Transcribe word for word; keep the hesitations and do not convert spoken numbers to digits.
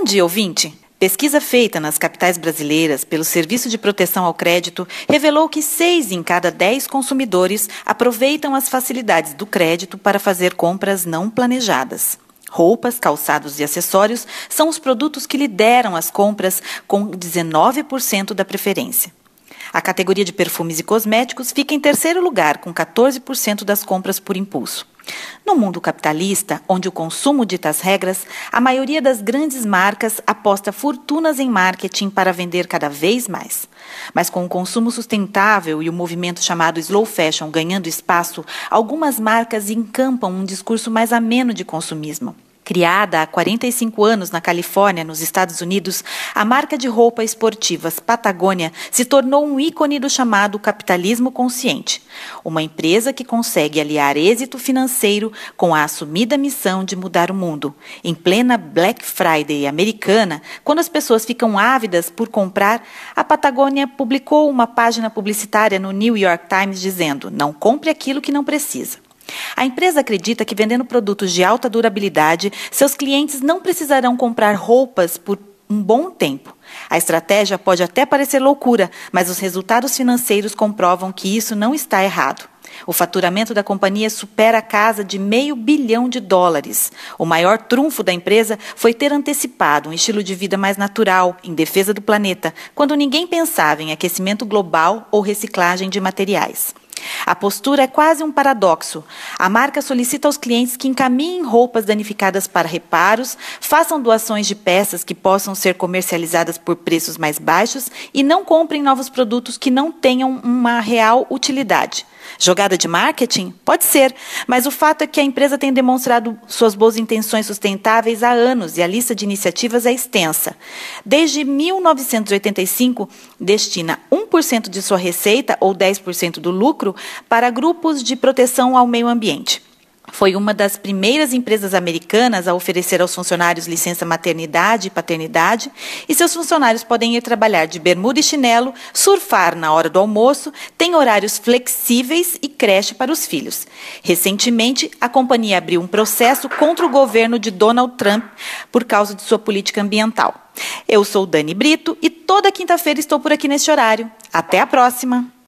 dia, ouvinte! Pesquisa feita nas capitais brasileiras pelo Serviço de Proteção ao Crédito revelou que seis em cada dez consumidores aproveitam as facilidades do crédito para fazer compras não planejadas. Roupas, calçados e acessórios são os produtos que lideram as compras com dezenove por cento da preferência. A categoria de perfumes e cosméticos fica em terceiro lugar, com quatorze por cento das compras por impulso. No mundo capitalista, onde o consumo dita as regras, a maioria das grandes marcas aposta fortunas em marketing para vender cada vez mais. Mas com o consumo sustentável e o movimento chamado slow fashion ganhando espaço, algumas marcas encampam um discurso mais ameno de consumismo. Criada há quarenta e cinco anos na Califórnia, nos Estados Unidos, a marca de roupa esportivas Patagônia se tornou um ícone do chamado capitalismo consciente. Uma empresa que consegue aliar êxito financeiro com a assumida missão de mudar o mundo. Em plena Black Friday americana, quando as pessoas ficam ávidas por comprar, a Patagônia publicou uma página publicitária no New York Times dizendo: "Não compre aquilo que não precisa". A empresa acredita que vendendo produtos de alta durabilidade, seus clientes não precisarão comprar roupas por um bom tempo. A estratégia pode até parecer loucura, mas os resultados financeiros comprovam que isso não está errado. O faturamento da companhia supera a casa de meio bilhão de dólares. O maior trunfo da empresa foi ter antecipado um estilo de vida mais natural, em defesa do planeta, quando ninguém pensava em aquecimento global ou reciclagem de materiais. A postura é quase um paradoxo. A marca solicita aos clientes que encaminhem roupas danificadas para reparos, façam doações de peças que possam ser comercializadas por preços mais baixos e não comprem novos produtos que não tenham uma real utilidade. Jogada de marketing? Pode ser, mas o fato é que a empresa tem demonstrado suas boas intenções sustentáveis há anos e a lista de iniciativas é extensa. Desde mil novecentos e oitenta e cinco, destina um por cento de sua receita, ou dez por cento do lucro, para grupos de proteção ao meio ambiente. Foi uma das primeiras empresas americanas a oferecer aos funcionários licença maternidade e paternidade, e seus funcionários podem ir trabalhar de bermuda e chinelo, surfar na hora do almoço, tem horários flexíveis e creche para os filhos. Recentemente, a companhia abriu um processo contra o governo de Donald Trump por causa de sua política ambiental. Eu sou Dani Brito e toda quinta-feira estou por aqui neste horário. Até a próxima!